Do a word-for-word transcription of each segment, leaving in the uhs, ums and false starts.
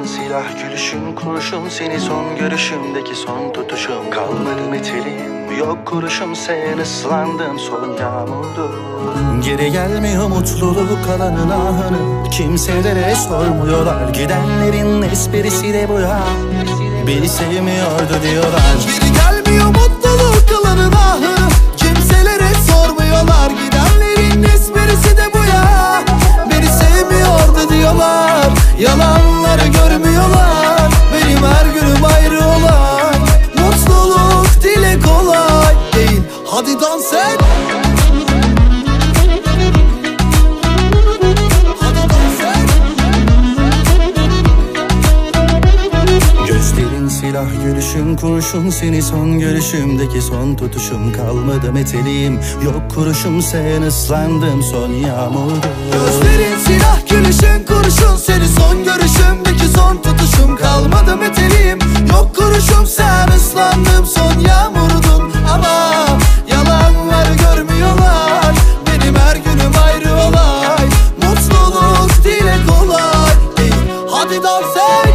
Gözlerin silah, gülüşün kurşun, seni son görüşümdeki son tutuşum. Kalmadı metelim, yok kuruşum, sen ıslandın son yağmurdu. Geri gelmiyor mutluluk, kalanın ahını kimselere sormuyorlar. Gidenlerin esprisi de bu ya, beni sevmiyordu diyorlar. Geri gelmiyor mutluluk, kalanın ahını kimselere sormuyorlar. Gidenlerin esprisi de bu ya, beni sevmiyordu diyorlar. Yalanları görmüyorlar, benim her günüm ayrı olay. Mutluluk dile kolay değil, hadi dans et. Hadi dans et. Gözlerin silah, gülüşün kurşun, seni son görüşümdeki son tutuşum. Kalmadı meteliğim, yok kuruşum, sen ıslandın son yağmurda. Gözlerin silah, gülüşün kurşun, seni son görüşümdeki son tutuşum. Kalmadı meteliğim, yok kuruşum, sen ıslandım son yağmurdun. Ama yalanları görmüyorlar, benim her günüm ayrı olay. Mutluluk dile kolay değil, hadi dans et.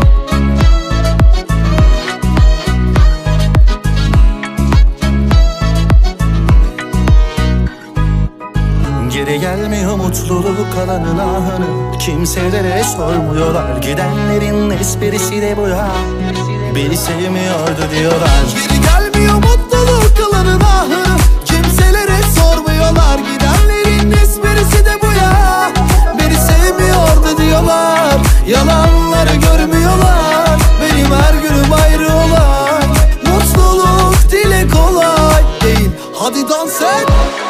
Geri gelmiyor mutluluk, kalanın ahını kimselere sormuyorlar. Gidenlerin esprisi de bu ya, beni sevmiyordu diyorlar. Geri gelmiyor mutluluk, kalanın ahını kimselere sormuyorlar. Gidenlerin esprisi de bu ya, beni sevmiyordu diyorlar. Yalanları görmüyorlar, benim her günüm ayrı olay. Mutluluk dile kolay değil, hadi dans et.